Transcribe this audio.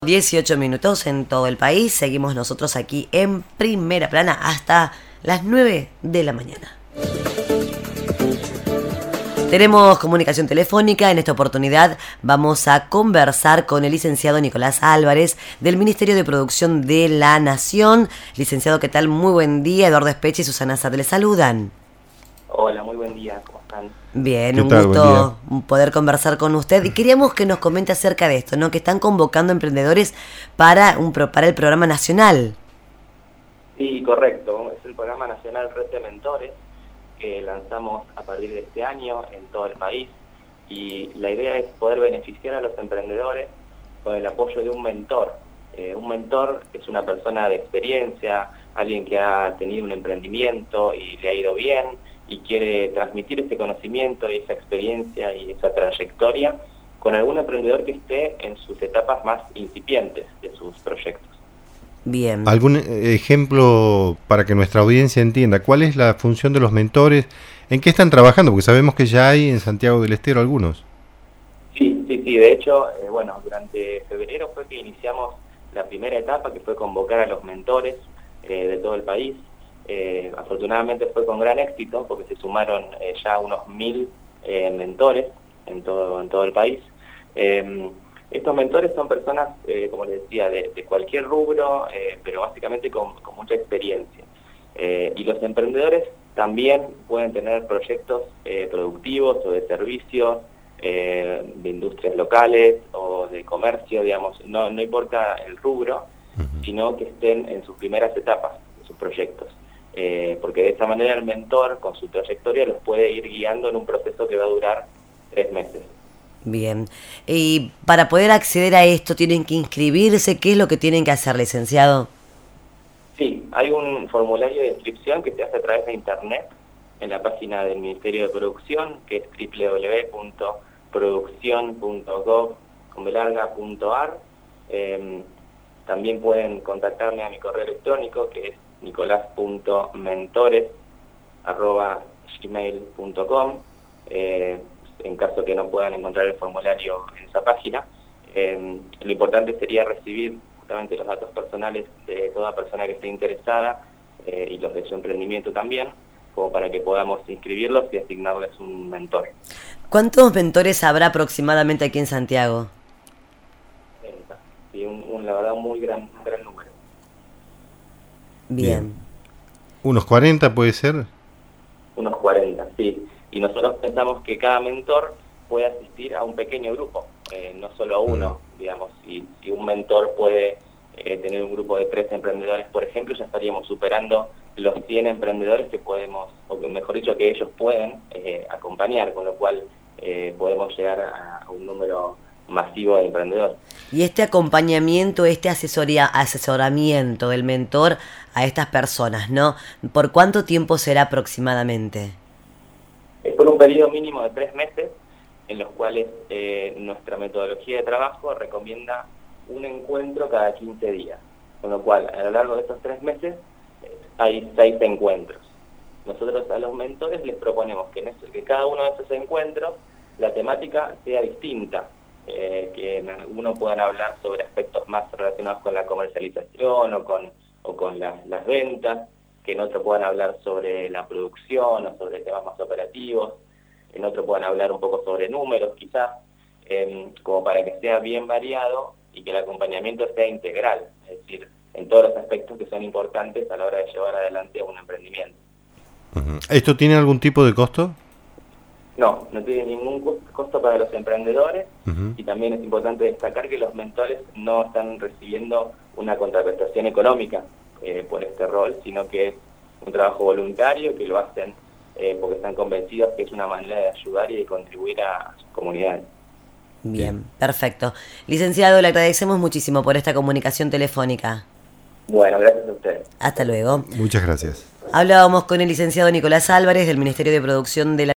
18 minutos en todo el país. Seguimos nosotros aquí en Primera Plana hasta las 9 de la mañana. Tenemos comunicación telefónica. En esta oportunidad vamos a conversar con el licenciado Nicolás Álvarez del Ministerio de Producción de la Nación. Licenciado, ¿qué tal? Muy buen día. Eduardo Espeche y Susana Sad le saludan. Hola, muy buen día. ¿Cómo están? Bien, un gusto poder conversar con usted. Y queríamos que nos comente acerca de esto, ¿no? Que están convocando emprendedores para el programa nacional. Sí, correcto. Es el programa nacional Red de Mentores, que lanzamos a partir de este año en todo el país, y la idea es poder beneficiar a los emprendedores con el apoyo de un mentor. Un mentor es una persona de experiencia, alguien que ha tenido un emprendimiento y le ha ido bien y quiere transmitir ese conocimiento y esa experiencia y esa trayectoria con algún emprendedor que esté en sus etapas más incipientes de sus proyectos. Bien. ¿Algún ejemplo para que nuestra audiencia entienda cuál es la función de los mentores? ¿En qué están trabajando? Porque sabemos que ya hay en Santiago del Estero algunos. Sí. De hecho, durante febrero fue que iniciamos la primera etapa, que fue convocar a los mentores de todo el país. Afortunadamente fue con gran éxito, porque se sumaron ya unos 1000 mentores en todo el país. Estos mentores son personas, como les decía, de cualquier rubro, pero básicamente con mucha experiencia. Y los emprendedores también pueden tener proyectos productivos o de servicios, de industrias locales o de comercio, digamos, no importa el rubro, sino que estén en sus primeras etapas de sus proyectos. Porque de esa manera el mentor, con su trayectoria, los puede ir guiando en un proceso que va a durar 3 meses. Bien. Y para poder acceder a esto, ¿tienen que inscribirse? ¿Qué es lo que tienen que hacer, licenciado? Sí, hay un formulario de inscripción que se hace a través de internet en la página del Ministerio de Producción, que es www.produccion.gov.ar. También pueden contactarme a mi correo electrónico, que es nicolas.mentores@gmail.com, en caso que no puedan encontrar el formulario en esa página. Lo importante sería recibir justamente los datos personales de toda persona que esté interesada, y los de su emprendimiento también, como para que podamos inscribirlos y asignarles un mentor. ¿Cuántos mentores habrá aproximadamente aquí en Santiago? Sí, la verdad, un gran número. Bien. ¿Unos 40 puede ser? Unos 40, sí. Y nosotros pensamos que cada mentor puede asistir a un pequeño grupo, no solo a uno, digamos. Si un mentor puede tener un grupo de 3 emprendedores, por ejemplo, ya estaríamos superando los 100 emprendedores que podemos, o mejor dicho, que ellos pueden acompañar, con lo cual podemos llegar a un número masivo de emprendedores. Y este acompañamiento, este asesoramiento del mentor a estas personas, ¿no? ¿Por cuánto tiempo será aproximadamente? Es por un periodo mínimo de 3 meses, en los cuales nuestra metodología de trabajo recomienda un encuentro cada 15 días, con lo cual a lo largo de estos 3 meses hay 6 encuentros. Nosotros a los mentores les proponemos que cada uno de esos encuentros la temática sea distinta, que en uno puedan hablar sobre aspectos más relacionados con la comercialización o con las ventas, que en otro puedan hablar sobre la producción o sobre temas más operativos, en otro puedan hablar un poco sobre números quizás, como para que sea bien variado y que el acompañamiento sea integral, es decir, en todos los aspectos que son importantes a la hora de llevar adelante un emprendimiento. ¿Esto tiene algún tipo de costo? No tiene ningún costo para los emprendedores, y también es importante destacar que los mentores no están recibiendo una contraprestación económica por este rol, sino que es un trabajo voluntario que lo hacen porque están convencidos que es una manera de ayudar y de contribuir a sus comunidades. Bien, perfecto. Licenciado, le agradecemos muchísimo por esta comunicación telefónica. Bueno, gracias a ustedes. Hasta luego. Muchas gracias. Hablábamos con el licenciado Nicolás Álvarez del Ministerio de Producción de la